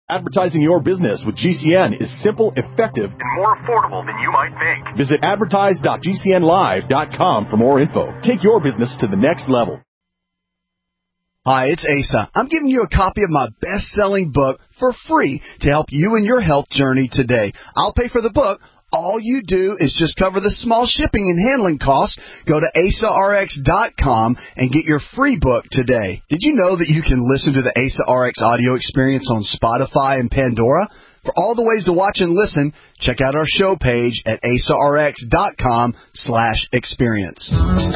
Advertising your business with GCN is simple, effective, and more affordable than you might think. Visit advertise.gcnlive.com for more info. Take your business to the next level. Hi, it's Asa. I'm giving you a copy of my best-selling book for free to help you in your health journey today. I'll pay for the book. All you do is just cover the small shipping and handling costs. Go to AsaRx.com and get your free book today. Did you know that you can listen to the Asa RX audio experience on Spotify and Pandora? For all the ways to watch and listen, check out our show page at AsaRx.com/experience.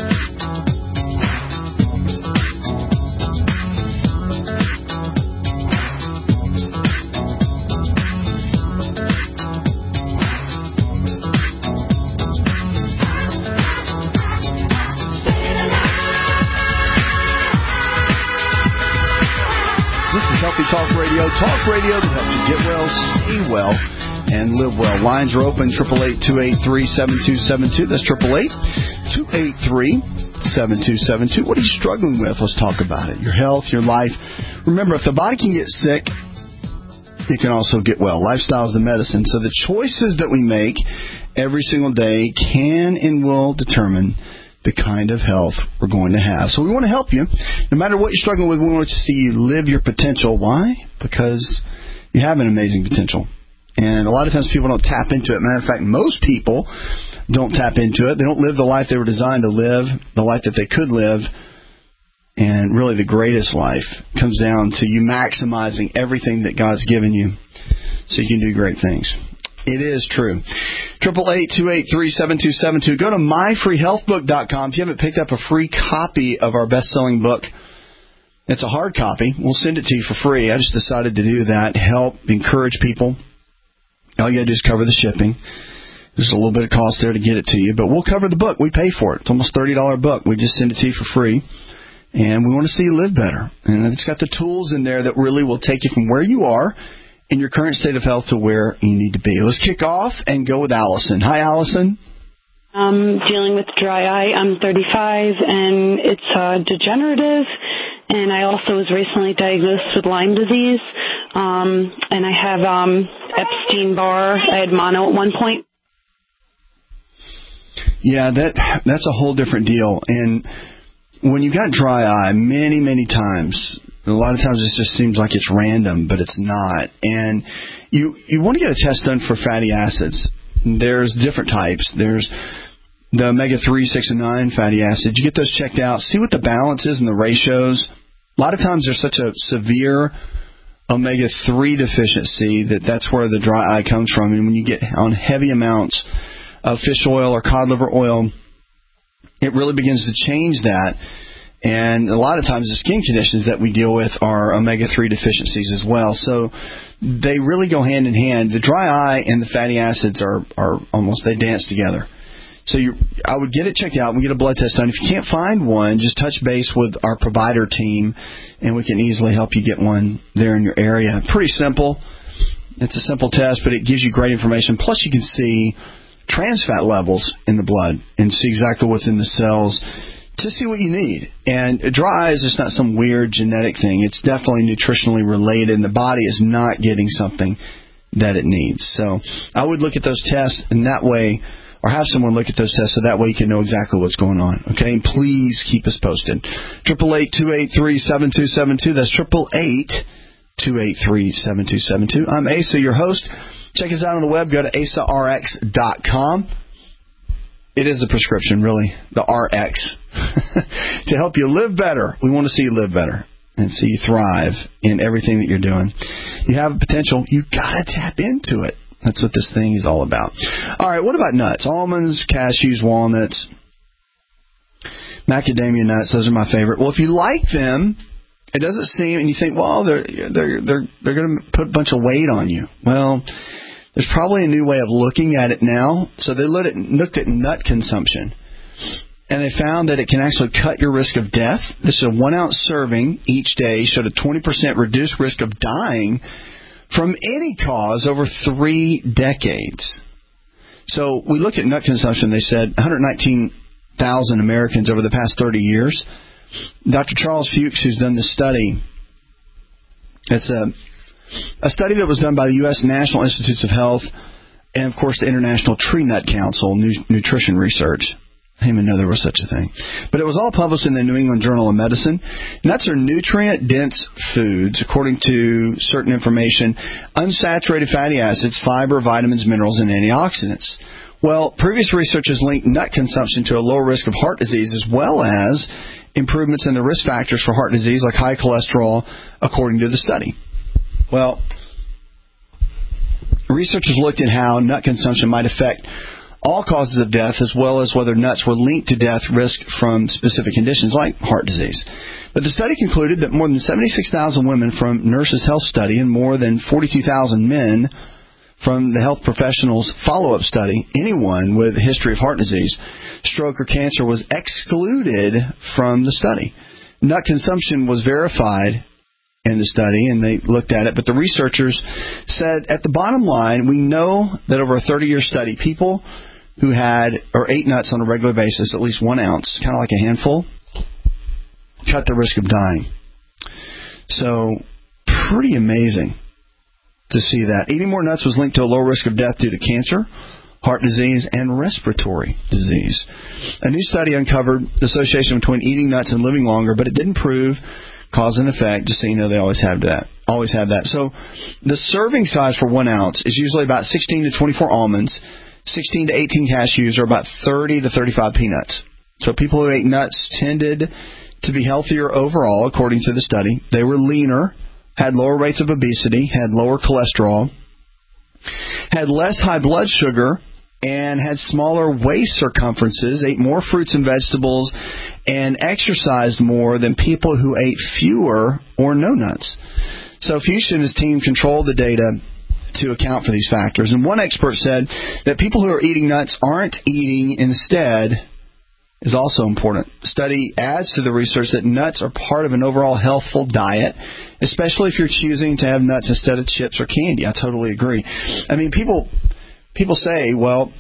Talk Radio that helps you get well, stay well, and live well. Lines are open, 888-283-7272. That's 888-283-7272. What are you struggling with? Let's talk about it. Your health, your life. Remember, if the body can get sick, it can also get well. Lifestyle is the medicine. So the choices that we make every single day can and will determine the kind of health we're going to have. So we want to help you. No matter what you're struggling with, we want to see you live your potential. Why? Because you have an amazing potential. And a lot of times people don't tap into it. Matter of fact, most people don't tap into it. They don't live the life they were designed to live, the life that they could live. And really the greatest life comes down to you maximizing everything that God's given you so you can do great things. It is true. 888-283-7272. Go to myfreehealthbook.com. If you haven't picked up a free copy of our best-selling book, it's a hard copy. We'll send it to you for free. I just decided to do that, help, encourage people. All you got to do is cover the shipping. There's a little bit of cost there to get it to you, but we'll cover the book. We pay for it. It's almost a $30 book. We just send it to you for free, and we want to see you live better. And it's got the tools in there that really will take you from where you are in your current state of health to where you need to be. Let's kick off and go with Allison. Hi, Allison. I'm dealing with dry eye. I'm 35, and it's degenerative, and I also was recently diagnosed with Lyme disease, and I have Epstein-Barr. I had mono at one point. Yeah, that's a whole different deal. And when you got dry eye, many times, a lot of times it just seems like it's random, but it's not. And you want to get a test done for fatty acids. There's different types. There's the omega-3, 6, and 9 fatty acids. You get those checked out. See what the balance is and the ratios. A lot of times there's such a severe omega-3 deficiency that's where the dry eye comes from. And when you get on heavy amounts of fish oil or cod liver oil, it really begins to change that. And a lot of times the skin conditions that we deal with are omega-3 deficiencies as well. So they really go hand in hand. The dry eye and the fatty acids are almost, they dance together. So I would get it checked out. We get a blood test done. If you can't find one, just touch base with our provider team, and we can easily help you get one there in your area. Pretty simple. It's a simple test, but it gives you great information. Plus, you can see trans fat levels in the blood and see exactly what's in the cells to see what you need. And dry eye is just not some weird genetic thing. It's definitely nutritionally related, and the body is not getting something that it needs. So I would look at those tests in that way, or have someone look at those tests so that way you can know exactly what's going on. Okay? And please keep us posted. 888-283-7272. That's 888-283-7272. I'm Asa, your host. Check us out on the web. Go to asarx.com. It is the prescription, really, the RX, to help you live better. We want to see you live better and see you thrive in everything that you're doing. You have a potential. You've got to tap into it. That's what this thing is all about. All right, what about nuts? Almonds, cashews, walnuts, macadamia nuts. Those are my favorite. Well, if you like them, it doesn't seem, and you think, well, they're going to put a bunch of weight on you. Well, there's probably a new way of looking at it now. So they looked at nut consumption, and they found that it can actually cut your risk of death. This is a 1 ounce serving each day, showed a 20% reduced risk of dying from any cause over 3 decades. So we look at nut consumption. They said 119,000 Americans over the past 30 years. Dr. Charles Fuchs, who's done this study, it's a A study that was done by the U.S. National Institutes of Health and, of course, the International Tree Nut Council Nutrition Research. I didn't even know there was such a thing. But it was all published in the New England Journal of Medicine. Nuts are nutrient-dense foods, according to certain information, unsaturated fatty acids, fiber, vitamins, minerals, and antioxidants. Well, previous research has linked nut consumption to a lower risk of heart disease as well as improvements in the risk factors for heart disease like high cholesterol, according to the study. Well, researchers looked at how nut consumption might affect all causes of death, as well as whether nuts were linked to death risk from specific conditions like heart disease. But the study concluded that more than 76,000 women from Nurses Health Study and more than 42,000 men from the Health Professionals Follow-Up Study, anyone with a history of heart disease, stroke, or cancer was excluded from the study. Nut consumption was verified in the study, and they looked at it, but the researchers said at the bottom line, we know that over a 30-year study, people who had or ate nuts on a regular basis, at least 1 ounce, kind of like a handful, cut the risk of dying. So, pretty amazing to see that. Eating more nuts was linked to a low risk of death due to cancer, heart disease, and respiratory disease. A new study uncovered the association between eating nuts and living longer, but it didn't prove cause and effect, just so you know they always have that. So the serving size for 1 ounce is usually about 16 to 24 almonds, 16 to 18 cashews, or about 30 to 35 peanuts. So people who ate nuts tended to be healthier overall, according to the study. They were leaner, had lower rates of obesity, had lower cholesterol, had less high blood sugar, and had smaller waist circumferences, ate more fruits and vegetables, and exercised more than people who ate fewer or no nuts. So Fuchs and his team controlled the data to account for these factors. And one expert said that people who are eating nuts aren't eating instead is also important. The study adds to the research that nuts are part of an overall healthful diet, especially if you're choosing to have nuts instead of chips or candy. I totally agree. I mean, people say, well,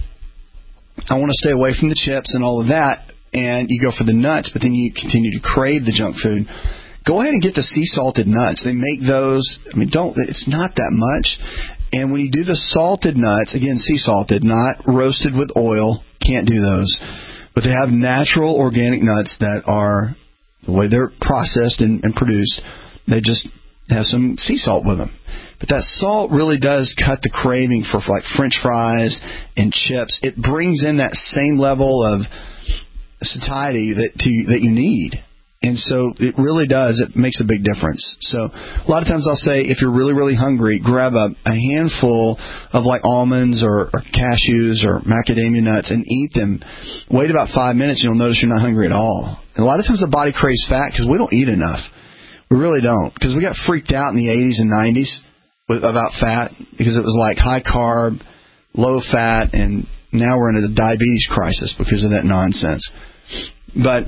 I want to stay away from the chips and all of that, and you go for the nuts, but then you continue to crave the junk food. Go ahead and get the sea salted nuts. They make those, it's not that much. And when you do the salted nuts, again, sea salted, not roasted with oil, can't do those. But they have natural organic nuts that are, the way they're processed and produced, they just have some sea salt with them. But that salt really does cut the craving for like French fries and chips. It brings in that same level of satiety that you need. And so it really does. It makes a big difference. So a lot of times I'll say if you're really, really hungry, grab a handful of like almonds or cashews or macadamia nuts and eat them. Wait about 5 minutes and you'll notice you're not hungry at all. And a lot of times the body craves fat because we don't eat enough. We really don't. Because we got freaked out in the 80s and 90s about fat because it was like high carb, low fat, and now we're in a diabetes crisis because of that nonsense. But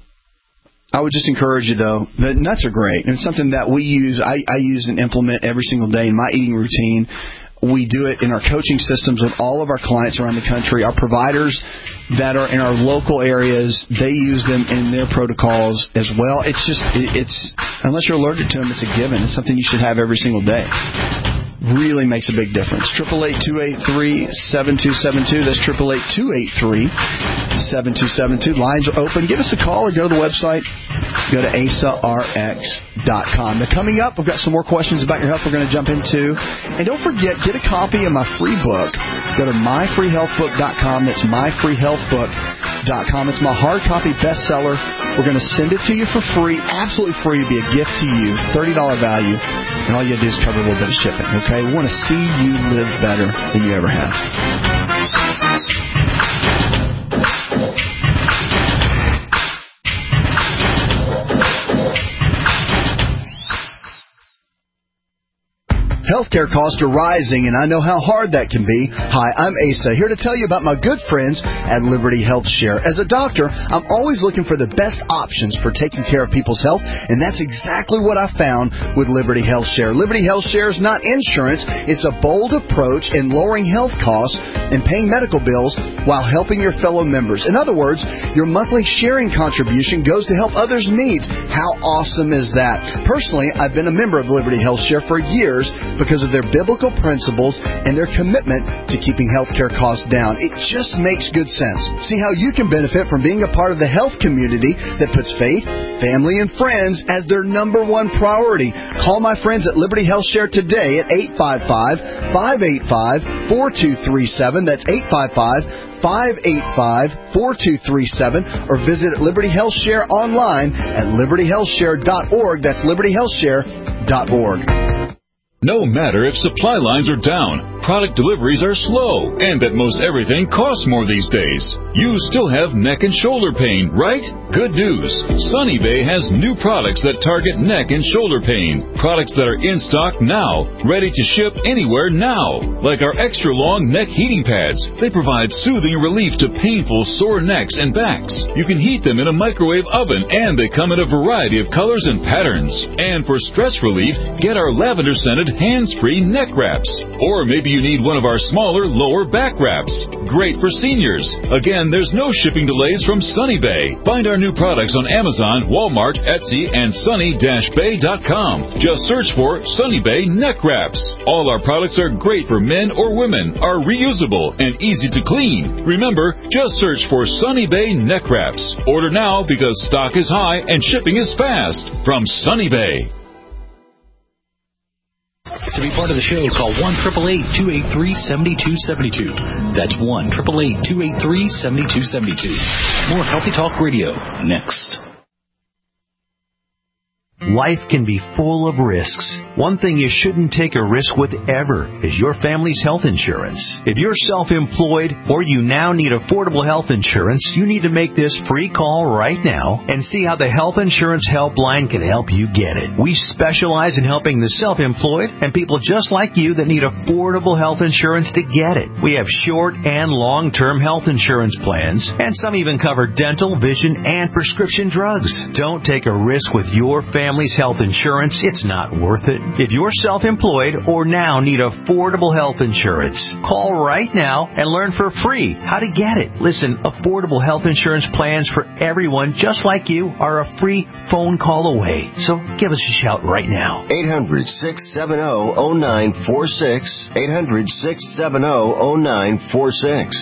I would just encourage you, though, the nuts are great. And it's something that we use, I use and implement every single day in my eating routine. We do it in our coaching systems with all of our clients around the country. Our providers that are in our local areas, they use them in their protocols as well. It's unless you're allergic to them, it's a given. It's something you should have every single day. Really makes a big difference. 888-283-7272. That's 888-283-7272. Lines are open. Give us a call or go to the website. Go to asarx.com. Now, coming up, we've got some more questions about your health we're going to jump into. And don't forget, get a copy of my free book. Go to myfreehealthbook.com. That's myfreehealthbook.com. It's my hard copy bestseller. We're going to send it to you for free, absolutely free. It'll be a gift to you, $30 value. And all you have to do is cover a little bit of shipping, okay? We want to see you live better than you ever have. Healthcare costs are rising, and I know how hard that can be. Hi, I'm Asa, here to tell you about my good friends at Liberty Health Share. As a doctor, I'm always looking for the best options for taking care of people's health, and that's exactly what I found with Liberty Health Share. Liberty Health Share is not insurance. It's a bold approach in lowering health costs and paying medical bills while helping your fellow members. In other words, your monthly sharing contribution goes to help others' needs. How awesome is that? Personally, I've been a member of Liberty Health Share for years, because of their biblical principles and their commitment to keeping healthcare costs down. It just makes good sense. See how you can benefit from being a part of the health community that puts faith, family, and friends as their number one priority. Call my friends at Liberty Health Share today at 855-585-4237. That's 855-585-4237, or visit Liberty Health Share online at libertyhealthshare.org. That's libertyhealthshare.org. No matter if supply lines are down, product deliveries are slow, and that most everything costs more these days, you still have neck and shoulder pain, right? Good news. Sunny Bay has new products that target neck and shoulder pain. Products that are in stock now, ready to ship anywhere now. Like our extra long neck heating pads. They provide soothing relief to painful sore necks and backs. You can heat them in a microwave oven, and they come in a variety of colors and patterns. And for stress relief, get our lavender-scented hands-free neck wraps. Or maybe you need one of our smaller lower back wraps. Great for seniors. Again, there's no shipping delays from Sunny Bay. Find our new products on Amazon, Walmart, Etsy, and sunny-bay.com. Just search for Sunny Bay neck wraps. All our products are great for men or women, are reusable, and easy to clean. Remember, just search for Sunny Bay neck wraps. Order now because stock is high and shipping is fast. From Sunny Bay. To be part of the show, call 1-888-283-7272. That's 1-888-283-7272. More Healthy Talk Radio next. Life can be full of risks. One thing you shouldn't take a risk with ever is your family's health insurance. If you're self-employed or you now need affordable health insurance, you need to make this free call right now and see how the Health Insurance Helpline can help you get it. We specialize in helping the self-employed and people just like you that need affordable health insurance to get it. We have short and long-term health insurance plans, and some even cover dental, vision, and prescription drugs. Don't take a risk with your family's health insurance. It's not worth it. If you're self-employed or now need affordable health insurance, call right now and learn for free how to get it. Listen, affordable health insurance plans for everyone just like you are a free phone call away. So give us a shout right now. 800-670-0946. 800-670-0946.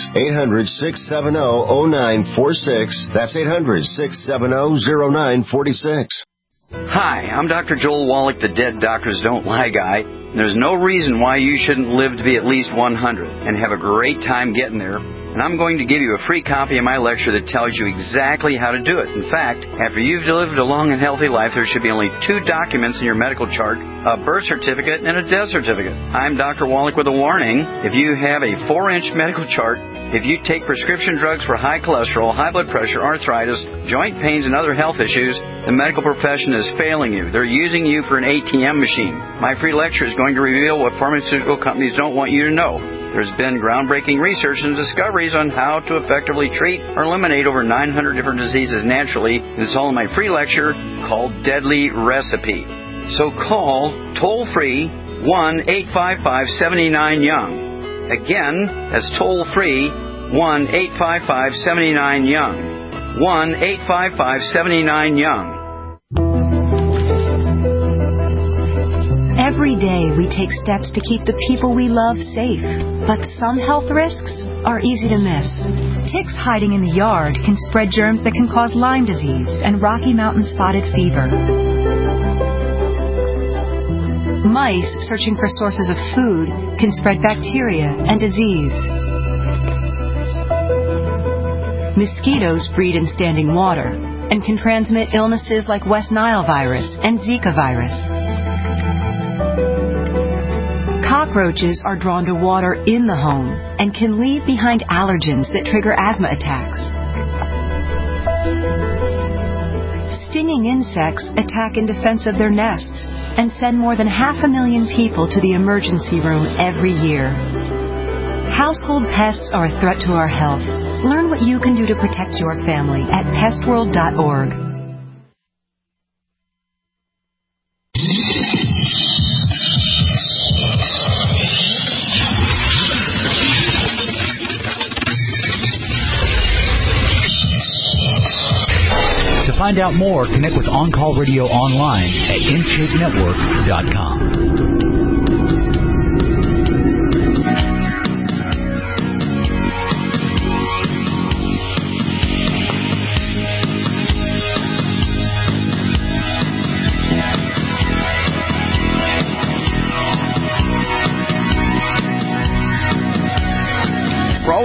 800-670-0946. That's 800-670-0946. Hi, I'm Dr. Joel Wallach, the Dead Doctors Don't Lie guy. There's no reason why you shouldn't live to be at least 100 and have a great time getting there. And I'm going to give you a free copy of my lecture that tells you exactly how to do it. In fact, after you've lived a long and healthy life, there should be only 2 documents in your medical chart, a birth certificate and a death certificate. I'm Dr. Wallach with a warning. If you have a 4-inch medical chart, if you take prescription drugs for high cholesterol, high blood pressure, arthritis, joint pains, and other health issues, the medical profession is failing you. They're using you for an ATM machine. My free lecture is going to reveal what pharmaceutical companies don't want you to know. There's been groundbreaking research and discoveries on how to effectively treat or eliminate over 900 different diseases naturally. And it's all in my free lecture called Deadly Recipe. So call toll-free 1-855-79-YOUNG. Again, that's toll-free 1-855-79-YOUNG. 1-855-79-YOUNG. Every day we take steps to keep the people we love safe, but some health risks are easy to miss. Ticks hiding in the yard can spread germs that can cause Lyme disease and Rocky Mountain spotted fever. Mice searching for sources of food can spread bacteria and disease. Mosquitoes breed in standing water and can transmit illnesses like West Nile virus and Zika virus. Cockroaches are drawn to water in the home and can leave behind allergens that trigger asthma attacks. Stinging insects attack in defense of their nests and send more than 500,000 people to the emergency room every year. Household pests are a threat to our health. Learn what you can do to protect your family at pestworld.org. To find out more, connect with On Call Radio online at InShapeNetwork.com.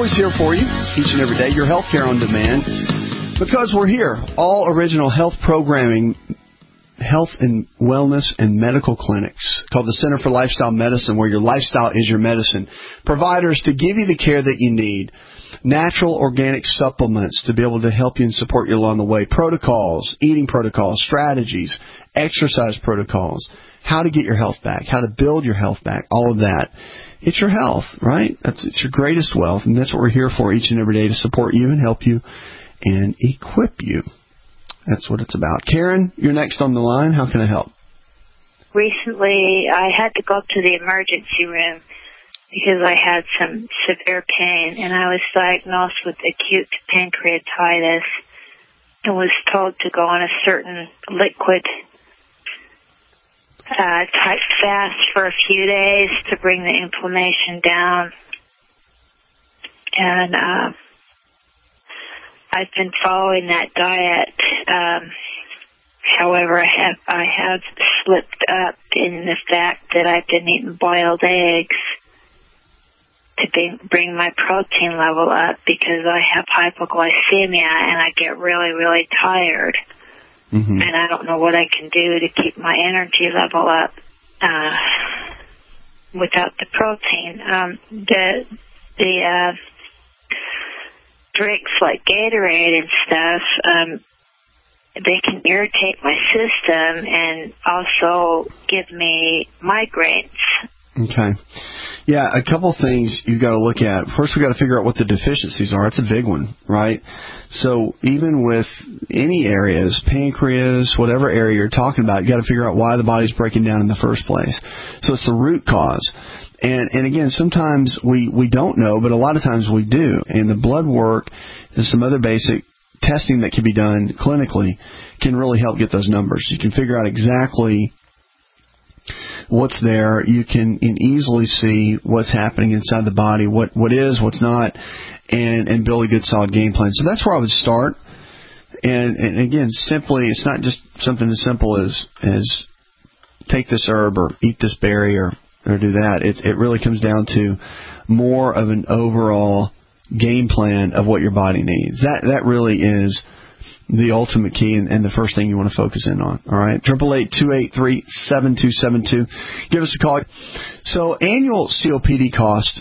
always here for you, each and every day, your healthcare on demand. Because we're here, all original health programming, health and wellness and medical clinics called the Center for Lifestyle Medicine, where your lifestyle is your medicine. Providers to give you the care that you need. Natural organic supplements to be able to help you and support you along the way. Protocols, eating protocols, strategies, exercise protocols, how to get your health back, how to build your health back, all of that. It's your health, right? It's your greatest wealth, and that's what we're here for each and every day, to support you and help you and equip you. That's what it's about. Karen, you're next on the line. How can I help? Recently, I had to go to the emergency room because I had some severe pain, and I was diagnosed with acute pancreatitis and was told to go on a certain liquid type fast for a few days to bring the inflammation down. And I've been following that diet. However, I have slipped up in the fact that I've been eating boiled eggs to bring my protein level up, because I have hypoglycemia and I get really, really tired. Mm-hmm. And I don't know what I can do to keep my energy level up without the protein. The drinks like Gatorade and stuff, they can irritate my system and also give me migraines. Okay. Yeah, a couple things you've got to look at. First, we've got to figure out what the deficiencies are. It's a big one, right? So even with any areas, pancreas, whatever area you're talking about, you've got to figure out why the body's breaking down in the first place. So it's the root cause. And again, sometimes we don't know, but a lot of times we do. And the blood work and some other basic testing that can be done clinically can really help get those numbers. You can figure out exactly what's there. You can easily see what's happening inside the body, what is, what's not, and build a good solid game plan. So that's where I would start. And again, simply, it's not just something as simple as take this herb or eat this berry or do that. It really comes down to more of an overall game plan of what your body needs. That really is the ultimate key and the first thing you want to focus in on. All right, 888-283-7272. Give us a call. So annual COPD costs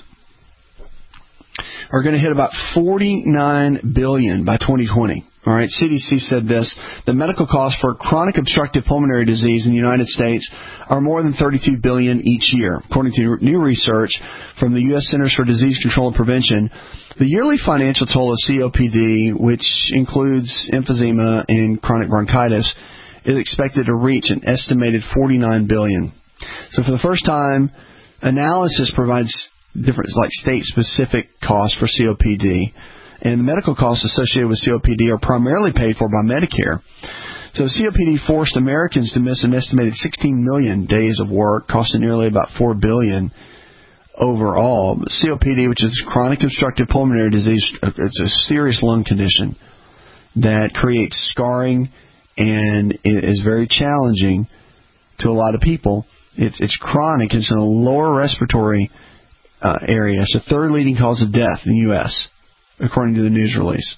are going to hit about $49 billion by 2020. All right, CDC said this: the medical costs for chronic obstructive pulmonary disease in the United States are more than $32 billion each year, according to new research from the U.S. Centers for Disease Control and Prevention. The yearly financial toll of COPD, which includes emphysema and chronic bronchitis, is expected to reach an estimated $49 billion. So for the first time, analysis provides different, like state-specific costs for COPD. And the medical costs associated with COPD are primarily paid for by Medicare. So COPD forced Americans to miss an estimated 16 million days of work, costing nearly about $4 billion overall. COPD, which is chronic obstructive pulmonary disease, it's a serious lung condition that creates scarring and is very challenging to a lot of people. It's chronic. It's in the lower respiratory area. It's the third leading cause of death in the U.S., according to the news release.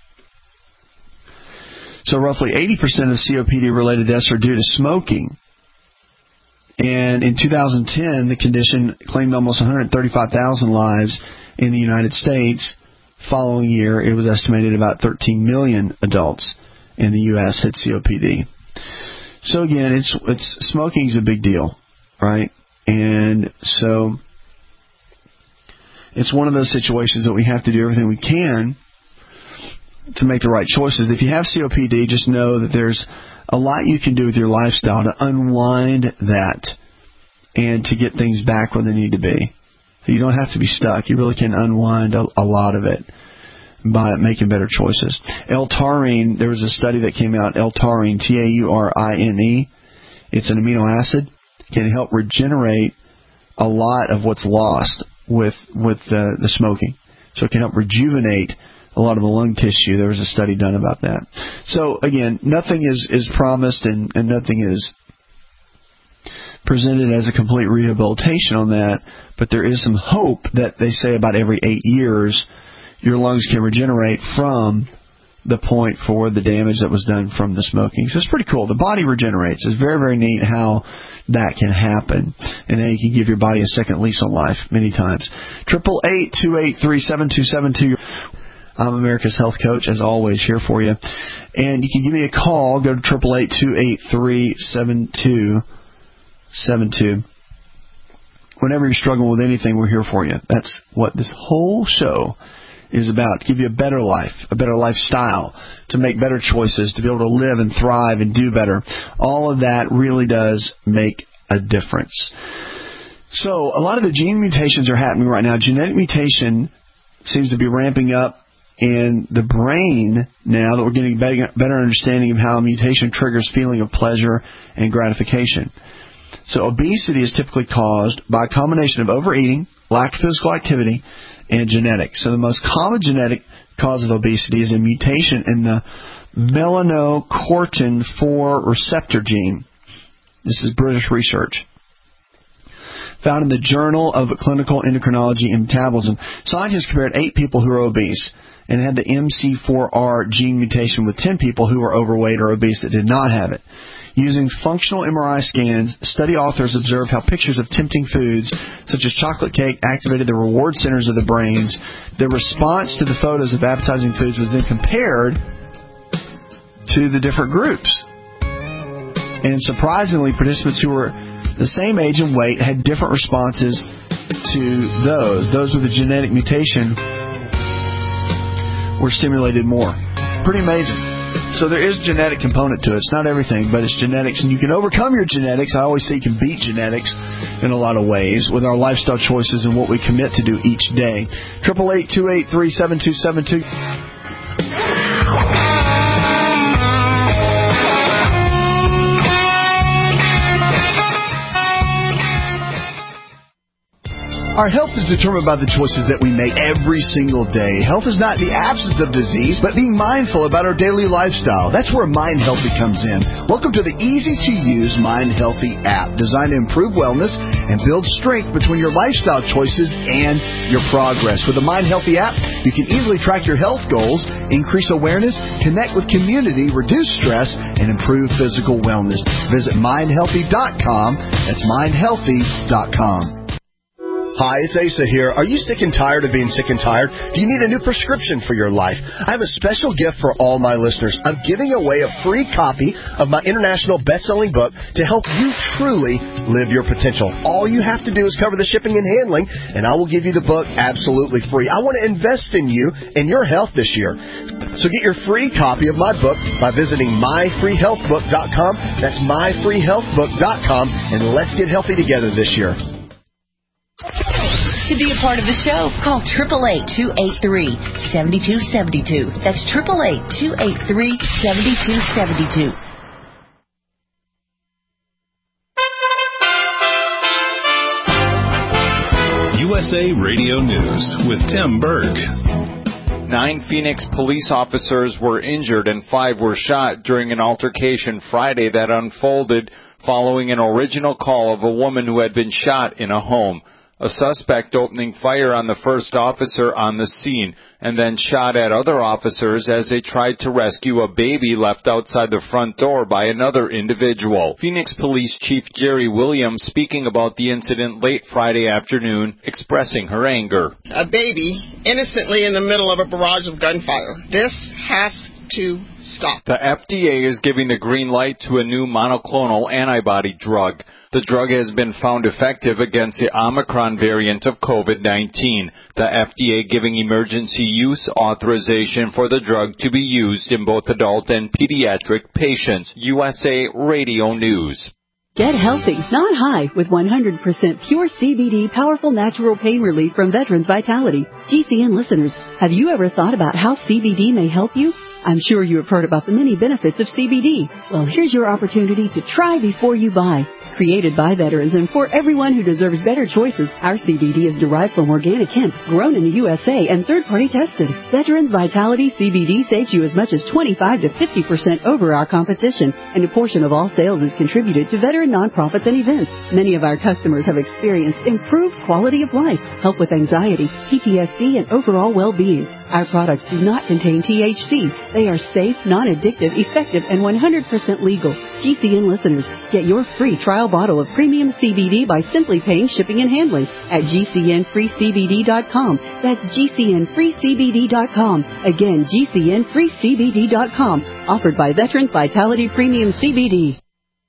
So roughly 80% of COPD-related deaths are due to smoking. And in 2010, the condition claimed almost 135,000 lives in the United States. Following year, it was estimated about 13 million adults in the U.S. had COPD. So again, it's smoking is a big deal, right? And so it's one of those situations that we have to do everything we can to make the right choices. If you have COPD, just know that there's a lot you can do with your lifestyle to unwind that and to get things back where they need to be. So you don't have to be stuck. You really can unwind a lot of it by making better choices. L-taurine, there was a study that came out, L-taurine, Taurine, it's an amino acid, can help regenerate a lot of what's lost with the smoking. So it can help rejuvenate a lot of the lung tissue. There was a study done about that. So again, nothing is promised and nothing is presented as a complete rehabilitation on that, but there is some hope that they say about every 8 years your lungs can regenerate from the point for the damage that was done from the smoking. So it's pretty cool. The body regenerates. It's very, very neat how that can happen. And then you can give your body a second lease on life many times. 888-283-7272. I'm America's Health Coach, as always, here for you. And you can give me a call. Go to 888-283-7272. Whenever you're struggling with anything, we're here for you. That's what this whole show is about, to give you a better life, a better lifestyle, to make better choices, to be able to live and thrive and do better. All of that really does make a difference. So a lot of the gene mutations are happening right now. Genetic mutation seems to be ramping up in the brain now that we're getting a better understanding of how a mutation triggers feeling of pleasure and gratification. So obesity is typically caused by a combination of overeating, lack of physical activity, and genetics. So the most common genetic cause of obesity is a mutation in the melanocortin 4 receptor gene. This is British research. Found in the Journal of Clinical Endocrinology and Metabolism. Scientists compared 8 people who are obese and had the MC4R gene mutation with 10 people who were overweight or obese that did not have it. Using functional MRI scans, study authors observed how pictures of tempting foods, such as chocolate cake, activated the reward centers of the brains. The response to the photos of appetizing foods was then compared to the different groups. And surprisingly, participants who were the same age and weight had different responses to those. Those with a genetic mutation were stimulated more. Pretty amazing. So there is a genetic component to it. It's not everything, but it's genetics. And you can overcome your genetics. I always say you can beat genetics in a lot of ways with our lifestyle choices and what we commit to do each day. 888-283-7272. Our health is determined by the choices that we make every single day. Health is not the absence of disease, but being mindful about our daily lifestyle. That's where Mind Healthy comes in. Welcome to the easy-to-use Mind Healthy app, designed to improve wellness and build strength between your lifestyle choices and your progress. With the Mind Healthy app, you can easily track your health goals, increase awareness, connect with community, reduce stress, and improve physical wellness. Visit mindhealthy.com. That's mindhealthy.com. Hi, it's Asa here. Are you sick and tired of being sick and tired? Do you need a new prescription for your life? I have a special gift for all my listeners. I'm giving away a free copy of my international best-selling book to help you truly live your potential. All you have to do is cover the shipping and handling, and I will give you the book absolutely free. I want to invest in you and your health this year. So get your free copy of my book by visiting myfreehealthbook.com. That's myfreehealthbook.com, and let's get healthy together this year. To be a part of the show, call 888-283-7272. That's 888-283-7272. USA Radio News with Tim Berg. 9 Phoenix police officers were injured and 5 were shot during an altercation Friday that unfolded following an original call of a woman who had been shot in a home. A suspect opening fire on the first officer on the scene and then shot at other officers as they tried to rescue a baby left outside the front door by another individual. Phoenix Police Chief Jerry Williams speaking about the incident late Friday afternoon, expressing her anger. A baby innocently in the middle of a barrage of gunfire. This has to stop. The FDA is giving the green light to a new monoclonal antibody drug. The drug has been found effective against the Omicron variant of COVID-19. The FDA giving emergency use authorization for the drug to be used in both adult and pediatric patients. USA Radio News. Get healthy, not high, with 100% pure CBD powerful natural pain relief from Veterans Vitality. GCN listeners, have you ever thought about how CBD may help you? I'm sure you have heard about the many benefits of CBD. Well, here's your opportunity to try before you buy. Created by veterans and for everyone who deserves better choices, our CBD is derived from organic hemp, grown in the USA and third-party tested. Veterans Vitality CBD saves you as much as 25 to 50% over our competition, and a portion of all sales is contributed to veteran nonprofits and events. Many of our customers have experienced improved quality of life, help with anxiety, PTSD, and overall well-being. Our products do not contain THC. They are safe, non-addictive, effective, and 100% legal. GCN listeners, get your free trial bottle of premium CBD by simply paying shipping and handling at GCNFreeCBD.com. That's GCNFreeCBD.com. Again, GCNFreeCBD.com. Offered by Veterans Vitality Premium CBD.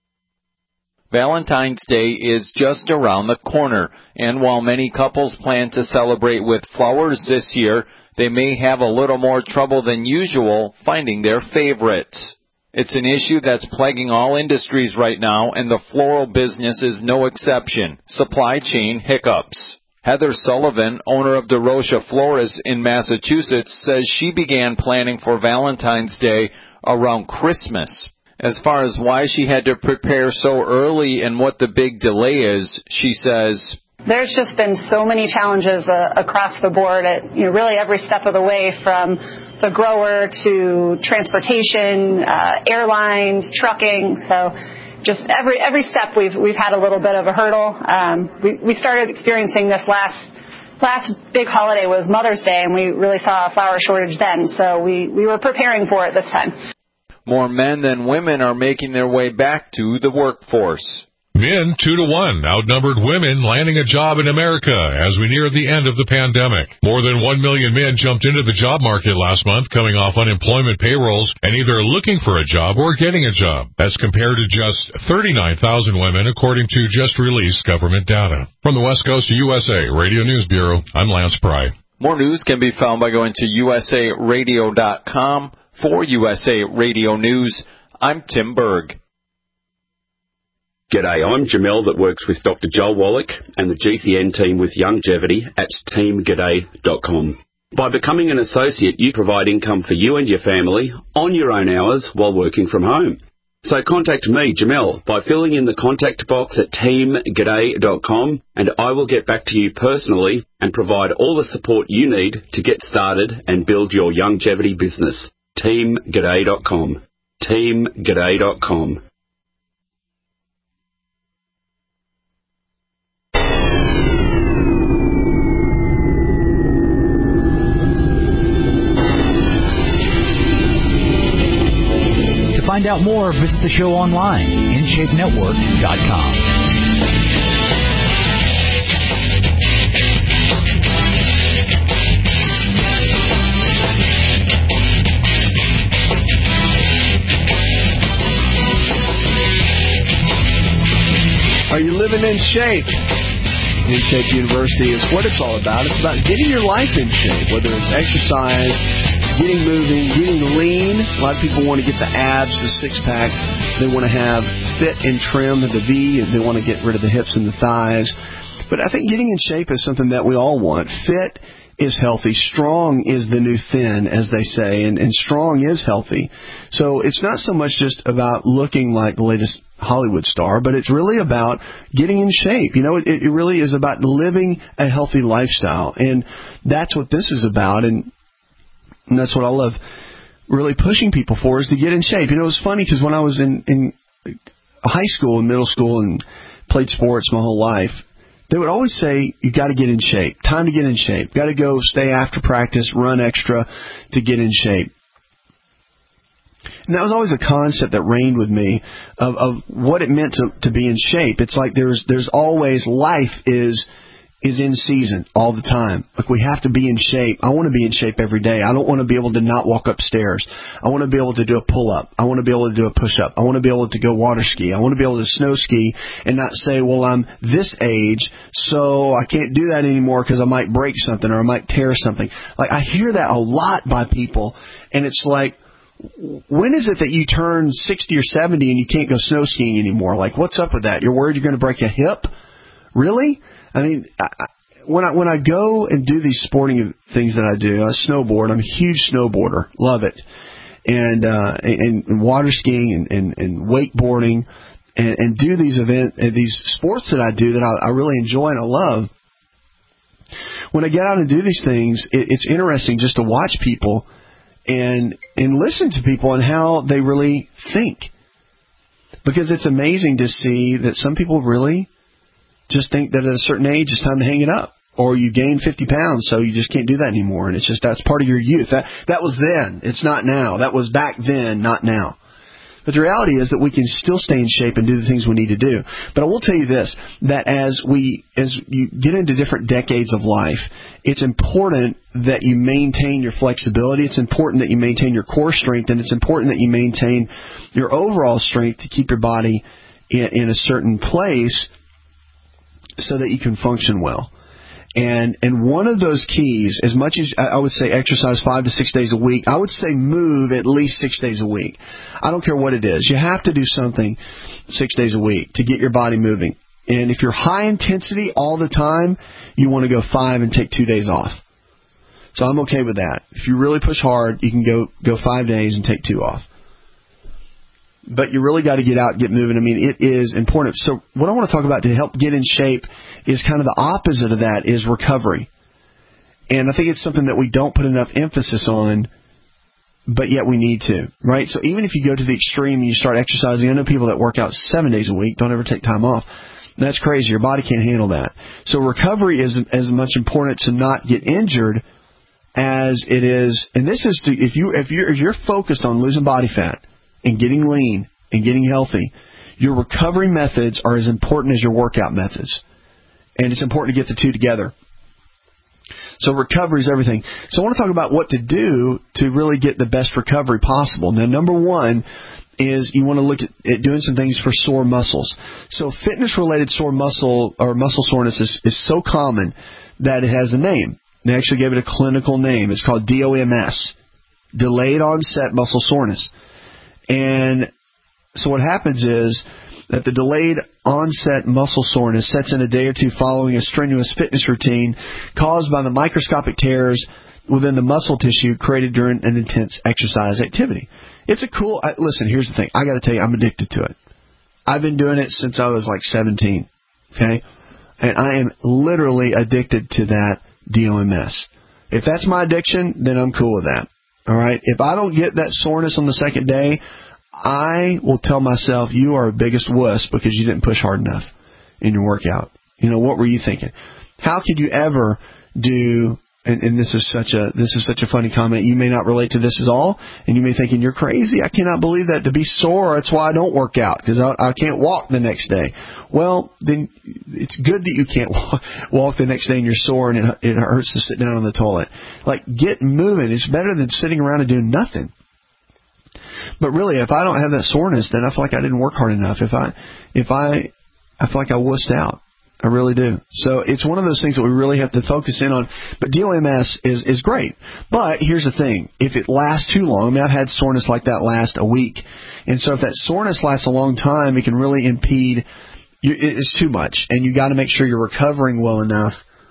Valentine's Day is just around the corner, and while many couples plan to celebrate with flowers this year, they may have a little more trouble than usual finding their favorites. It's an issue that's plaguing all industries right now, and the floral business is no exception. Supply chain hiccups. Heather Sullivan, owner of DeRocha Florists in Massachusetts, says she began planning for Valentine's Day around Christmas. As far as why she had to prepare so early and what the big delay is, she says, there's just been so many challenges across the board at really every step of the way, from the grower to transportation, airlines, trucking. So just every step we've had a little bit of a hurdle. We started experiencing this last big holiday was Mother's Day, and we really saw a flower shortage then. So we were preparing for it this time. More men than women are making their way back to the workforce. Men 2-to-1 outnumbered women landing a job in America as we near the end of the pandemic. More than 1 million men jumped into the job market last month, coming off unemployment payrolls and either looking for a job or getting a job. That's compared to just 39,000 women, according to just released government data. From the West Coast to USA Radio News Bureau, I'm Lance Pry. More news can be found by going to usaradio.com. For USA Radio News, I'm Tim Berg. G'day, I'm Jamel that works with Dr. Joel Wallach and the GCN team with Longevity at teamg'day.com. By becoming an associate, you provide income for you and your family on your own hours while working from home. So contact me, Jamel, by filling in the contact box at teamg'day.com, and I will get back to you personally and provide all the support you need to get started and build your longevity business. teamg'day.com. teamg'day.com. To find out more, visit the show online, InShapeNetwork.com. Are you living in shape? In Shape University is what it's all about. It's about getting your life in shape, whether it's exercise, getting moving, getting lean. A lot of people want to get the abs, the six-pack. They want to have fit and trim, the V, and they want to get rid of the hips and the thighs. But I think getting in shape is something that we all want. Fit is healthy. Strong is the new thin, as they say, and strong is healthy. So it's not so much just about looking like the latest Hollywood star, but it's really about getting in shape. It really is about living a healthy lifestyle, and that's what this is about, and that's what I love really pushing people for, is to get in shape. It was funny because when I was in high school and middle school and played sports my whole life, they would always say, you got to get in shape. Time to get in shape. Got to go stay after practice, run extra to get in shape. And that was always a concept that reigned with me of what it meant to be in shape. It's like there's always, life is in season all the time. Like, we have to be in shape. I want to be in shape every day. I don't want to be able to not walk upstairs. I want to be able to do a pull-up. I want to be able to do a push-up. I want to be able to go water ski. I want to be able to snow ski and not say, well, I'm this age, so I can't do that anymore because I might break something or I might tear something. Like, I hear that a lot by people, and it's like, when is it that you turn 60 or 70 and you can't go snow skiing anymore? Like, what's up with that? You're worried you're going to break a hip? Really? I mean, when I go and do these sporting things that I do, I snowboard. I'm a huge snowboarder. Love it. And water skiing and wakeboarding and do these these sports that I do that I really enjoy and I love. When I get out and do these things, it's interesting just to watch people and listen to people and how they really think. Because it's amazing to see that some people really just think that at a certain age it's time to hang it up. or you gain 50 pounds, so you just can't do that anymore. And it's just, that's part of your youth. That was then. It's not now. That was back then, not now. But the reality is that we can still stay in shape and do the things we need to do. But I will tell you this, that as you get into different decades of life, it's important that you maintain your flexibility. It's important that you maintain your core strength, and it's important that you maintain your overall strength to keep your body in a certain place so that you can function well. And one of those keys, as much as I would say exercise 5 to 6 days a week, I would say move at least 6 days a week. I don't care what it is. You have to do something 6 days a week to get your body moving. And if you're high intensity all the time, you want to go 5 and take 2 days off. So I'm okay with that. If you really push hard, you can go 5 days and take 2 off. But you really got to get out and get moving. I mean, it is important. So what I want to talk about to help get in shape is kind of the opposite of that, is recovery. And I think it's something that we don't put enough emphasis on, but yet we need to, right? So even if you go to the extreme and you start exercising, I know people that work out 7 days a week, don't ever take time off. That's crazy. Your body can't handle that. So recovery is as much important to not get injured as it is. And this is to, if you're focused on losing body fat and getting lean and getting healthy, your recovery methods are as important as your workout methods. And it's important to get the two together. So recovery is everything. So I want to talk about what to do to really get the best recovery possible. Now, number one is you want to look at doing some things for sore muscles. So fitness-related sore muscle or muscle soreness is so common that it has a name. They actually gave it a clinical name. It's called DOMS, delayed onset muscle soreness. And so what happens is that the delayed onset muscle soreness sets in a day or two following a strenuous fitness routine caused by the microscopic tears within the muscle tissue created during an intense exercise activity. It's a cool... listen, here's the thing. I got to tell you, I'm addicted to it. I've been doing it since I was like 17, okay? And I am literally addicted to that DOMS. If that's my addiction, then I'm cool with that, all right? If I don't get that soreness on the second day, I will tell myself, you are a biggest wuss because you didn't push hard enough in your workout. You know, what were you thinking? How could you ever do... And this is such a funny comment. You may not relate to this at all, and you may be thinking, you're crazy. I cannot believe that. To be sore, that's why I don't work out, because I can't walk the next day. Well, then it's good that you can't walk the next day and you're sore and it hurts to sit down on the toilet. Like, get moving. It's better than sitting around and doing nothing. But really, if I don't have that soreness, then I feel like I didn't work hard enough. I feel like I wussed out. I really do. So it's one of those things that we really have to focus in on. But DOMS is great. But here's the thing. If it lasts too long, I mean, I've had soreness like that last a week. And so if that soreness lasts a long time, it can really impede. It's too much. And you got to make sure you're recovering well enough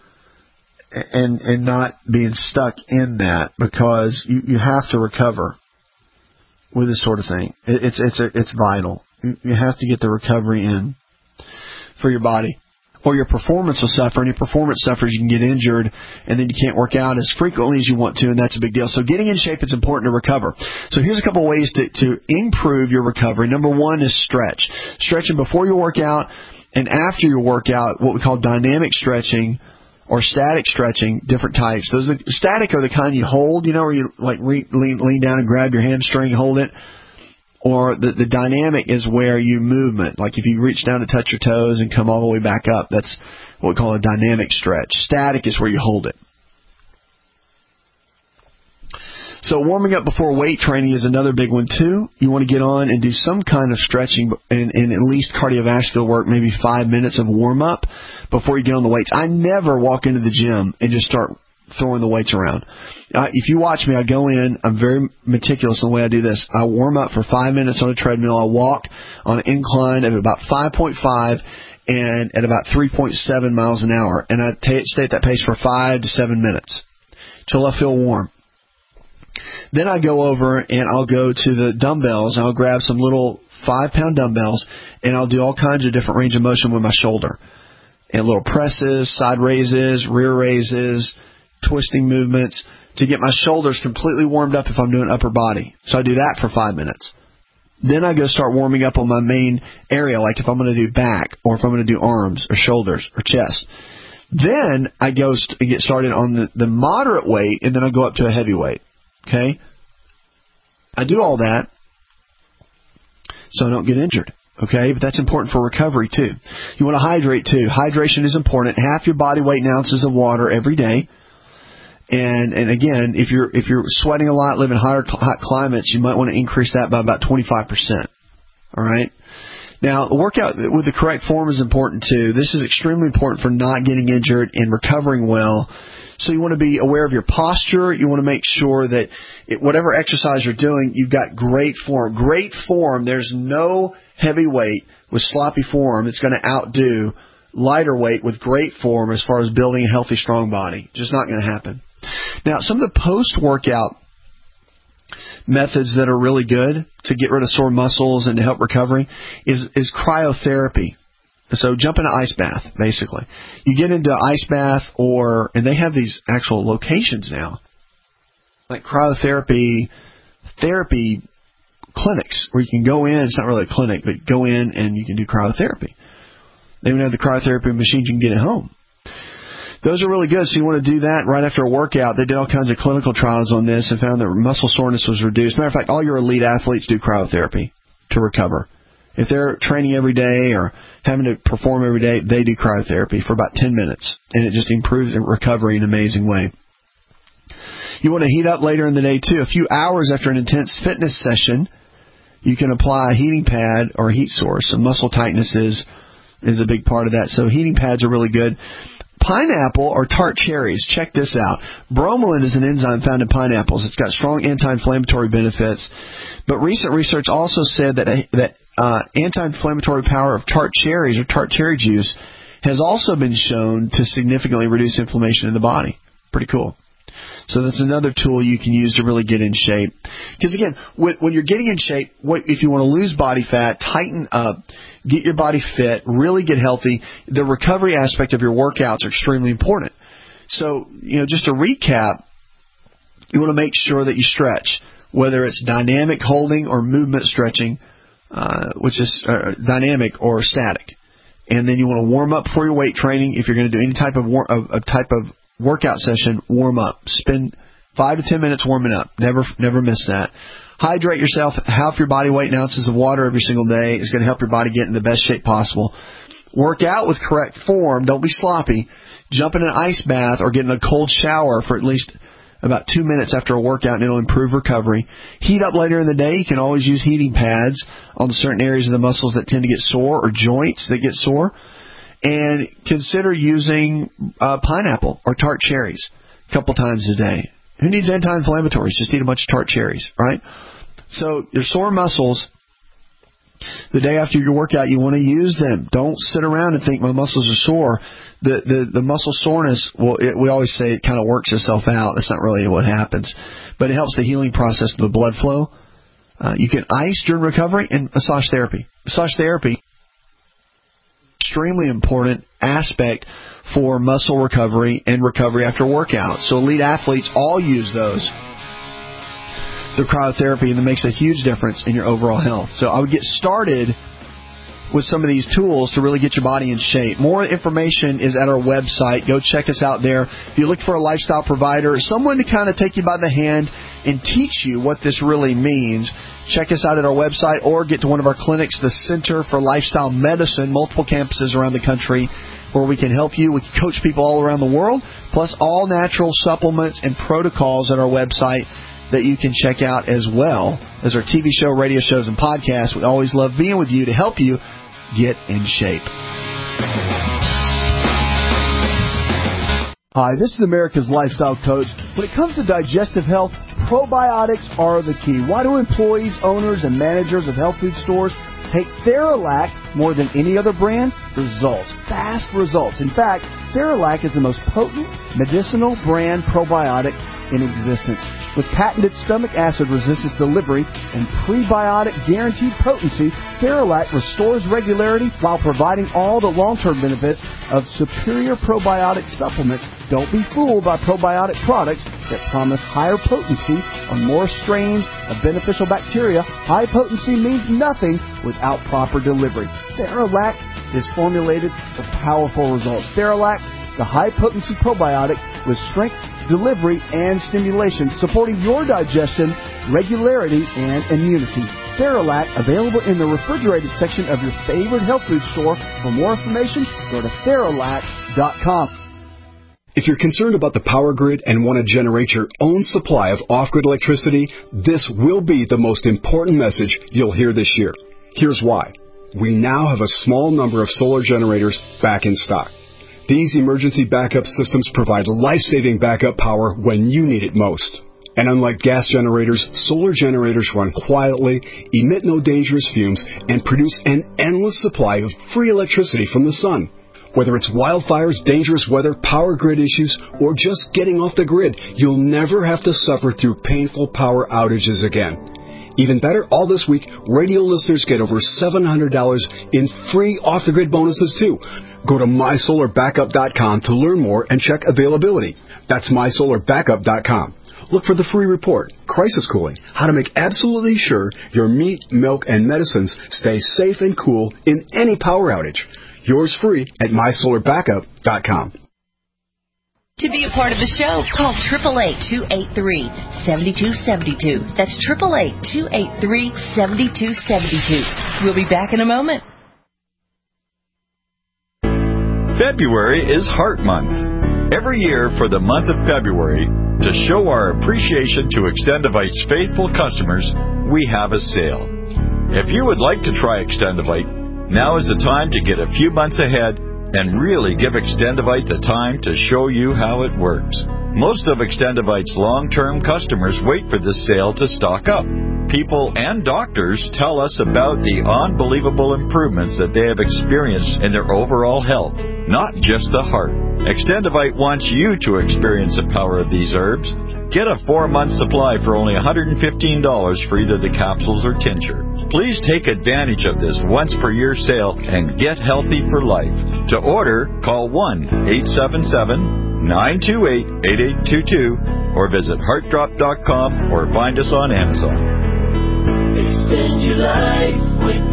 and not being stuck in that, because you have to recover with this sort of thing. It's vital. You have to get the recovery in for your body, or your performance will suffer. And your performance suffers, you can get injured, and then you can't work out as frequently as you want to, and that's a big deal. So getting in shape is important to recover. So here's a couple of ways to improve your recovery. Number one is stretch. Stretching before your workout and after your workout, what we call dynamic stretching or static stretching, different types. Those static are the kind you hold, you know, where you like lean down and grab your hamstring, hold it. Or the dynamic is where you movement. Like if you reach down to touch your toes and come all the way back up, that's what we call a dynamic stretch. Static is where you hold it. So warming up before weight training is another big one too. You want to get on and do some kind of stretching and at least cardiovascular work, maybe 5 minutes of warm up before you get on the weights. I never walk into the gym and just start throwing the weights around. If you watch me, I go in, I'm very meticulous in the way I do this. I warm up for 5 minutes on a treadmill. I walk on an incline of about 5.5 and at about 3.7 miles an hour. And I stay at that pace for 5 to 7 minutes till I feel warm. Then I go over and I'll go to the dumbbells. I'll grab some little 5-pound dumbbells and I'll do all kinds of different range of motion with my shoulder. And little presses, side raises, rear raises, twisting movements to get my shoulders completely warmed up if I'm doing upper body. So I do that for 5 minutes. Then I go start warming up on my main area, like if I'm going to do back or if I'm going to do arms or shoulders or chest. Then I get started on the moderate weight, and then I go up to a heavy weight. Okay? I do all that so I don't get injured. Okay? But that's important for recovery, too. You want to hydrate, too. Hydration is important. Half your body weight in ounces of water every day. And again, if you're sweating a lot, live in hot climates, you might want to increase that by about 25%. All right? Now, the workout with the correct form is important, too. This is extremely important for not getting injured and recovering well. So you want to be aware of your posture. You want to make sure that whatever exercise you're doing, you've got great form. Great form, there's no heavy weight with sloppy form that's going to outdo lighter weight with great form as far as building a healthy, strong body. Just not going to happen. Now, some of the post-workout methods that are really good to get rid of sore muscles and to help recovery is cryotherapy. So jump in an ice bath, basically. You get into ice bath and they have these actual locations now, like cryotherapy therapy clinics where you can go in. It's not really a clinic, but go in and you can do cryotherapy. They even have the cryotherapy machines you can get at home. Those are really good, so you want to do that right after a workout. They did all kinds of clinical trials on this and found that muscle soreness was reduced. Matter of fact, all your elite athletes do cryotherapy to recover. If they're training every day or having to perform every day, they do cryotherapy for about 10 minutes, and it just improves recovery in an amazing way. You want to heat up later in the day, too. A few hours after an intense fitness session, you can apply a heating pad or a heat source. So muscle tightness is a big part of that, so heating pads are really good. Pineapple or tart cherries. Check this out. Bromelain is an enzyme found in pineapples. It's got strong anti-inflammatory benefits. But recent research also said that anti-inflammatory power of tart cherries or tart cherry juice has also been shown to significantly reduce inflammation in the body. Pretty cool. So that's another tool you can use to really get in shape. Because again, when you're getting in shape, if you want to lose body fat, tighten up, get your body fit, really get healthy, the recovery aspect of your workouts are extremely important. So, just to recap, you want to make sure that you stretch, whether it's dynamic holding or movement stretching, which is dynamic or static. And then you want to warm up before your weight training. If you're going to do any type of workout session, warm up. Spend 5 to 10 minutes warming up. Never miss that. Hydrate yourself. Half your body weight in ounces of water every single day is going to help your body get in the best shape possible. Work out with correct form. Don't be sloppy. Jump in an ice bath or get in a cold shower for at least about 2 minutes after a workout, and it'll improve recovery. Heat up later in the day. You can always use heating pads on certain areas of the muscles that tend to get sore or joints that get sore. And consider using pineapple or tart cherries a couple times a day. Who needs anti-inflammatories? Just eat a bunch of tart cherries, right? So your sore muscles, the day after your workout, you want to use them. Don't sit around and think my muscles are sore. The muscle soreness, we always say it kind of works itself out. That's not really what happens. But it helps the healing process of the blood flow. You can ice during recovery and massage therapy. Massage therapy, extremely important aspect for muscle recovery and recovery after workout. So elite athletes all use those. The cryotherapy, and it makes a huge difference in your overall health. So I would get started with some of these tools to really get your body in shape. More information is at our website. Go check us out there. If you look for a lifestyle provider, someone to kind of take you by the hand and teach you what this really means, check us out at our website or get to one of our clinics, the Center for Lifestyle Medicine, multiple campuses around the country where we can help you. We can coach people all around the world, plus all natural supplements and protocols at our website that you can check out as well as our TV show, radio shows, and podcasts. We always love being with you to help you get in shape. Hi, this is America's Lifestyle Coach. When it comes to digestive health, probiotics are the key. Why do employees, owners, and managers of health food stores take Theralac more than any other brand? Results. Fast results. In fact, Theralac is the most potent medicinal brand probiotic in existence. With patented stomach acid resistance delivery and prebiotic guaranteed potency, Theralac restores regularity while providing all the long-term benefits of superior probiotic supplements. Don't be fooled by probiotic products that promise higher potency on more strains of beneficial bacteria. High potency means nothing without proper delivery. Theralac is formulated for powerful results. Theralac the high-potency probiotic with strength, delivery, and stimulation, supporting your digestion, regularity, and immunity. Theralac, available in the refrigerated section of your favorite health food store. For more information, go to Theralac.com. If you're concerned about the power grid and want to generate your own supply of off-grid electricity, this will be the most important message you'll hear this year. Here's why. We now have a small number of solar generators back in stock. These emergency backup systems provide life-saving backup power when you need it most. And unlike gas generators, solar generators run quietly, emit no dangerous fumes, and produce an endless supply of free electricity from the sun. Whether it's wildfires, dangerous weather, power grid issues, or just getting off the grid, you'll never have to suffer through painful power outages again. Even better, all this week, radio listeners get over $700 in free off-the-grid bonuses, too. Go to MySolarBackup.com to learn more and check availability. That's MySolarBackup.com. Look for the free report, Crisis Cooling, how to make absolutely sure your meat, milk, and medicines stay safe and cool in any power outage. Yours free at MySolarBackup.com. To be a part of the show, call 888-283-7272. That's 888-283-7272. We'll be back in a moment. February is Heart Month. Every year for the month of February, to show our appreciation to Extendivite's faithful customers, we have a sale. If you would like to try Extendivite, now is the time to get a few months ahead and really give Extendivite the time to show you how it works. Most of Extendivite's long-term customers wait for this sale to stock up. People and doctors tell us about the unbelievable improvements that they have experienced in their overall health, not just the heart. Extendivite wants you to experience the power of these herbs. Get a 4-month supply for only $115 for either the capsules or tincture. Please take advantage of this once-per-year sale and get healthy for life. To order, call 1-877-928-8822 or visit heartdrop.com or find us on Amazon. Extend your life with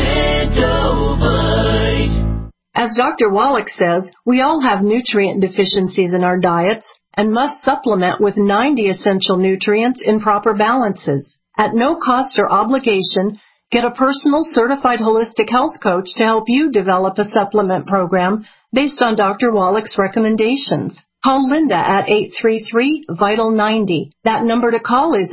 Extendovite. As Dr. Wallach says, we all have nutrient deficiencies in our diets and must supplement with 90 essential nutrients in proper balances. At no cost or obligation, get a personal certified holistic health coach to help you develop a supplement program based on Dr. Wallach's recommendations. Call Linda at 833-VITAL-90. That number to call is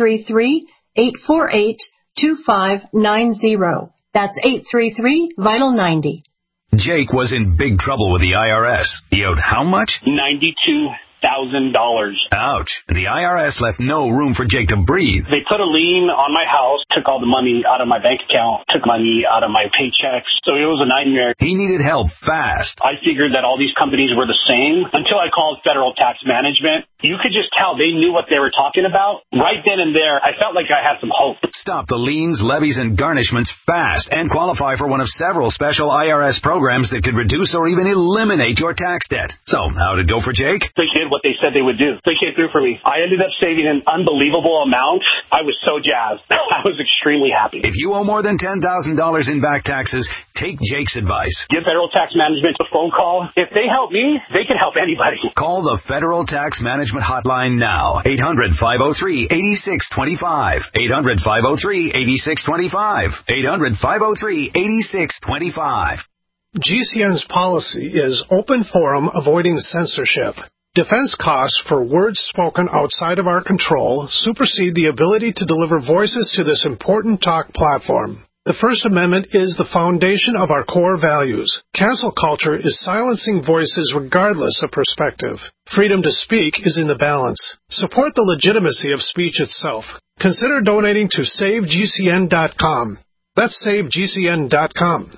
833-848-2590. That's 833-VITAL-90. Jake was in big trouble with the IRS. He owed how much? $92,000. Ouch. And the IRS left no room for Jake to breathe. They put a lien on my house, took all the money out of my bank account, took money out of my paychecks. So it was a nightmare. He needed help fast. I figured that all these companies were the same until I called Federal Tax Management. You could just tell they knew what they were talking about. Right then and there, I felt like I had some hope. Stop the liens, levies, and garnishments fast and qualify for one of several special IRS programs that could reduce or even eliminate your tax debt. So, how'd it go for Jake? They did what they said they would do. They came through for me. I ended up saving an unbelievable amount. I was so jazzed. I was extremely happy. If you owe more than $10,000 in back taxes, take Jake's advice. Give Federal Tax Management a phone call. If they help me, they can help anybody. Call the Federal Tax Management hotline now. 800-503-8625. 800-503-8625. 800-503-8625. GCN's policy is open forum, avoiding censorship. Defense costs for words spoken outside of our control supersede the ability to deliver voices to this important talk platform. The First Amendment is the foundation of our core values. Cancel culture is silencing voices regardless of perspective. Freedom to speak is in the balance. Support the legitimacy of speech itself. Consider donating to SaveGCN.com. That's SaveGCN.com.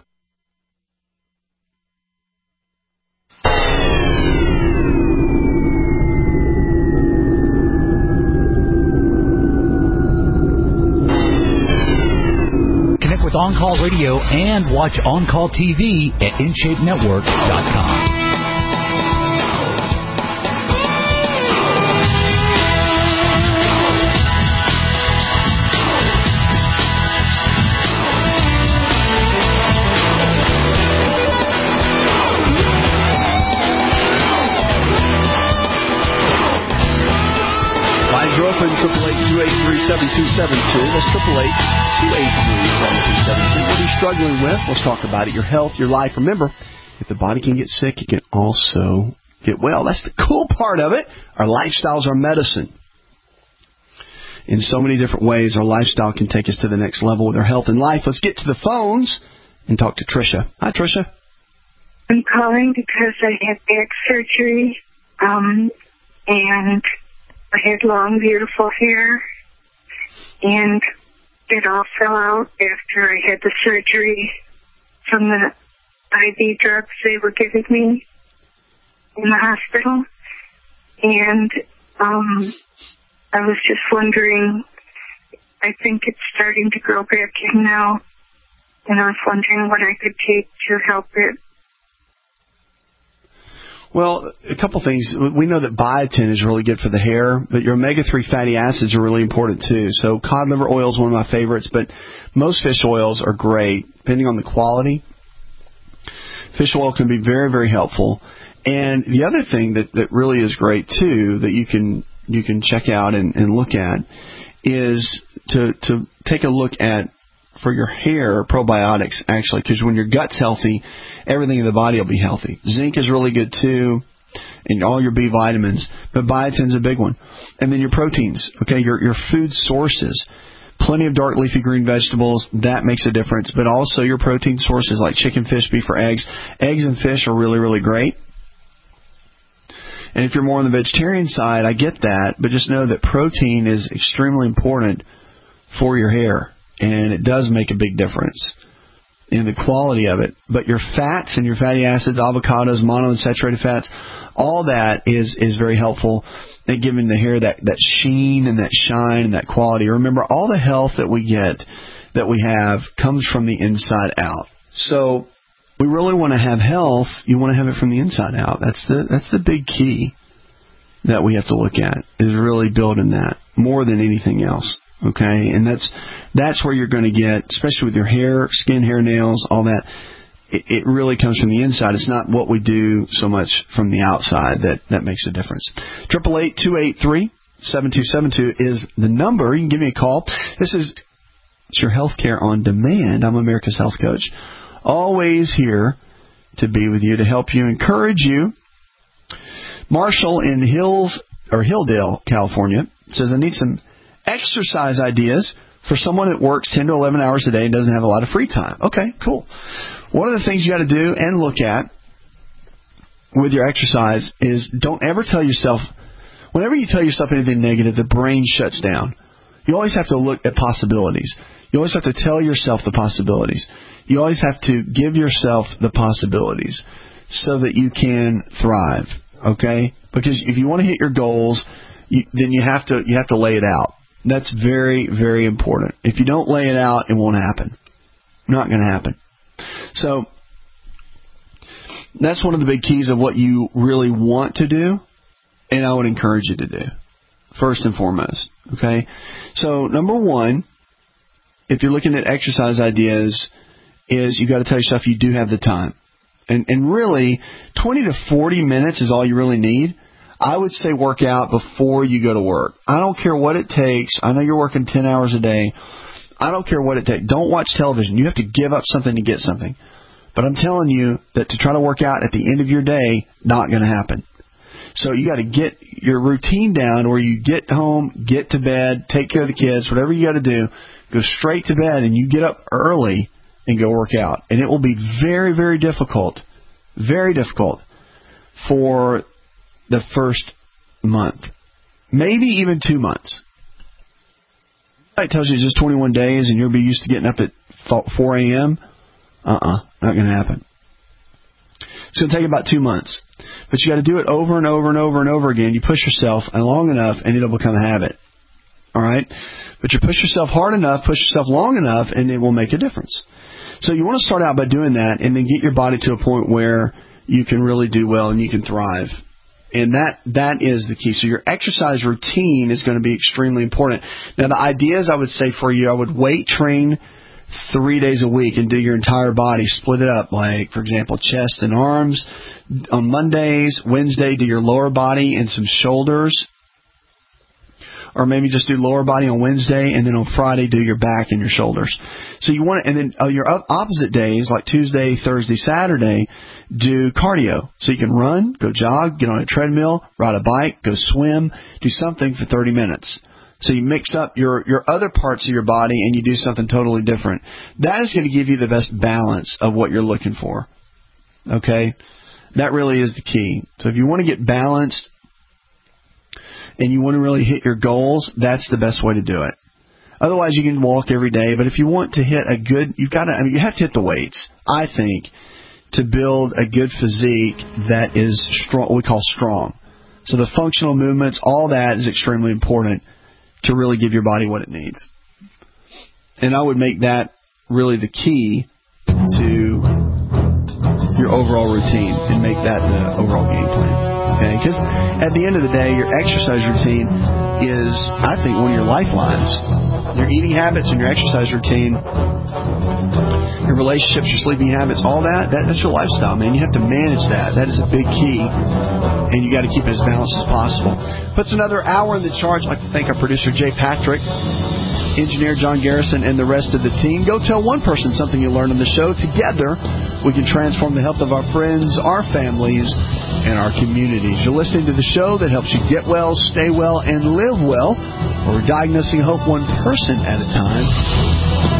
With On Call Radio and watch On Call TV at InShapeNetwork.com. open, 888-283-7272. That's 888-283-7272. What are you struggling with? Let's talk about it. Your health, your life. Remember, if the body can get sick, it can also get well. That's the cool part of it. Our lifestyles are medicine. In so many different ways, our lifestyle can take us to the next level with our health and life. Let's get to the phones and talk to Tricia. Hi, Tricia. I'm calling because I had back surgery, and I had long, beautiful hair, and it all fell out after I had the surgery from the IV drugs they were giving me in the hospital. And I was just wondering, I think it's starting to grow back in now, and I was wondering what I could take to help it. Well, a couple things. We know that biotin is really good for the hair, but your omega-3 fatty acids are really important too. So cod liver oil is one of my favorites, but most fish oils are great, depending on the quality. Fish oil can be very, very helpful. And the other thing that really is great too, that you can check out and look at, is to take a look at, for your hair, probiotics, actually, because when your gut's healthy, everything in the body will be healthy. Zinc is really good, too, and all your B vitamins, but biotin's a big one. And then your proteins, okay, your food sources. Plenty of dark leafy green vegetables, that makes a difference, but also your protein sources like chicken, fish, beef, or eggs. Eggs and fish are really, really great. And if you're more on the vegetarian side, I get that, but just know that protein is extremely important for your hair. And it does make a big difference in the quality of it. But your fats and your fatty acids, avocados, monounsaturated fats, all that is very helpful at giving the hair that sheen and that shine and that quality. Remember, all the health that we get, that we have, comes from the inside out. So we really want to have health. You want to have it from the inside out. That's the big key that we have to look at, is really building that more than anything else. Okay, and that's where you're going to get, especially with your hair, skin, hair, nails, all that. It really comes from the inside. It's not what we do so much from the outside that makes a difference. 888-283-7272 is the number. You can give me a call. It's your Healthcare on Demand. I'm America's Health Coach. Always here to be with you, to help you, encourage you. Marshall in Hilldale, California, says, I need some exercise ideas for someone that works 10 to 11 hours a day and doesn't have a lot of free time. Okay, cool. One of the things you got to do and look at with your exercise is don't ever tell yourself, whenever you tell yourself anything negative, the brain shuts down. You always have to look at possibilities. You always have to tell yourself the possibilities. You always have to give yourself the possibilities so that you can thrive, okay? Because if you want to hit your goals, then you have to lay it out. That's very, very important. If you don't lay it out, it won't happen. Not going to happen. So that's one of the big keys of what you really want to do, and I would encourage you to do, first and foremost. Okay? So number one, if you're looking at exercise ideas, is you got to tell yourself you do have the time. And really, 20 to 40 minutes is all you really need. I would say work out before you go to work. I don't care what it takes. I know you're working 10 hours a day. I don't care what it takes. Don't watch television. You have to give up something to get something. But I'm telling you that to try to work out at the end of your day, not going to happen. So you got to get your routine down where you get home, get to bed, take care of the kids, whatever you got to do, go straight to bed, and you get up early and go work out. And it will be very, very difficult for the first month, maybe even 2 months. It tells you just 21 days and you'll be used to getting up at 4 a.m. Not going to happen. It's going to take about 2 months. But you got to do it over and over and over and over again. You push yourself long enough and it'll become a habit. All right? But you push yourself hard enough, push yourself long enough, and it will make a difference. So you want to start out by doing that and then get your body to a point where you can really do well and you can thrive. And that is the key. So your exercise routine is going to be extremely important. Now, the ideas I would say for you, I would weight train 3 days a week and do your entire body. Split it up, like, for example, chest and arms. On Mondays, Wednesday, do your lower body and some shoulders. or maybe just do lower body on Wednesday, and then on Friday do your back and your shoulders. So you want to, and then your opposite days, like Tuesday, Thursday, Saturday, do cardio. So you can run, go jog, get on a treadmill, ride a bike, go swim, do something for 30 minutes. So you mix up your other parts of your body and you do something totally different. That is going to give you the best balance of what you're looking for. Okay? That really is the key. So if you want to get balanced and you want to really hit your goals, that's the best way to do it. Otherwise, you can walk every day. But if you want to hit a good, you have to hit the weights, I think, to build a good physique that is strong, what we call strong. So the functional movements, all that is extremely important to really give your body what it needs. And I would make that really the key to your overall routine and make that the overall game plan. Okay? Because at the end of the day, your exercise routine is, I think, one of your lifelines. Your eating habits and your exercise routine, your relationships, your sleeping habits, all that's your lifestyle, man. You have to manage that. That is a big key, and you got to keep it as balanced as possible. Puts another hour in the charge. I'd like to thank our producer, Jay Patrick, engineer John Garrison, and the rest of the team. Go tell one person something you learned on the show. Together, we can transform the health of our friends, our families, and our communities. You're listening to the show that helps you get well, stay well, and live well. We're diagnosing hope one person at a time.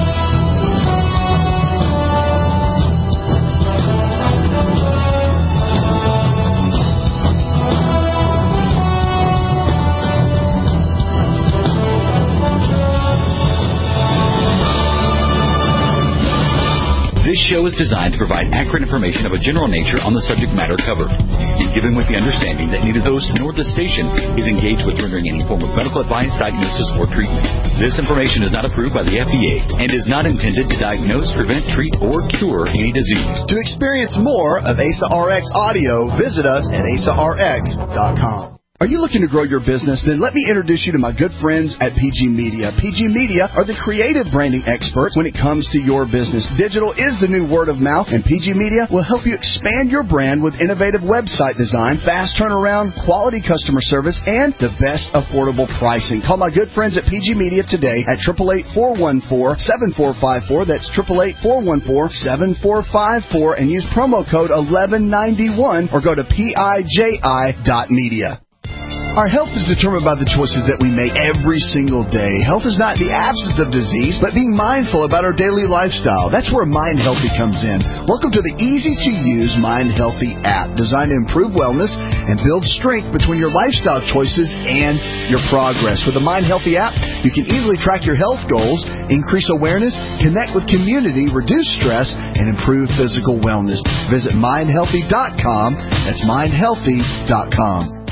This show is designed to provide accurate information of a general nature on the subject matter covered, and given with the understanding that neither the host nor the station is engaged with rendering any form of medical advice, diagnosis, or treatment. This information is not approved by the FDA and is not intended to diagnose, prevent, treat, or cure any disease. To experience more of ASA RX audio, visit us at asarx.com. Are you looking to grow your business? Then let me introduce you to my good friends at PG Media. PG Media are the creative branding experts when it comes to your business. Digital is the new word of mouth, and PG Media will help you expand your brand with innovative website design, fast turnaround, quality customer service, and the best affordable pricing. Call my good friends at PG Media today at 888-414-7454. That's 888-414-7454, and use promo code 1191 or go to piji.media. Our health is determined by the choices that we make every single day. Health is not the absence of disease, but being mindful about our daily lifestyle. That's where Mind Healthy comes in. Welcome to the easy-to-use Mind Healthy app, designed to improve wellness and build strength between your lifestyle choices and your progress. With the Mind Healthy app, you can easily track your health goals, increase awareness, connect with community, reduce stress, and improve physical wellness. Visit mindhealthy.com. That's mindhealthy.com.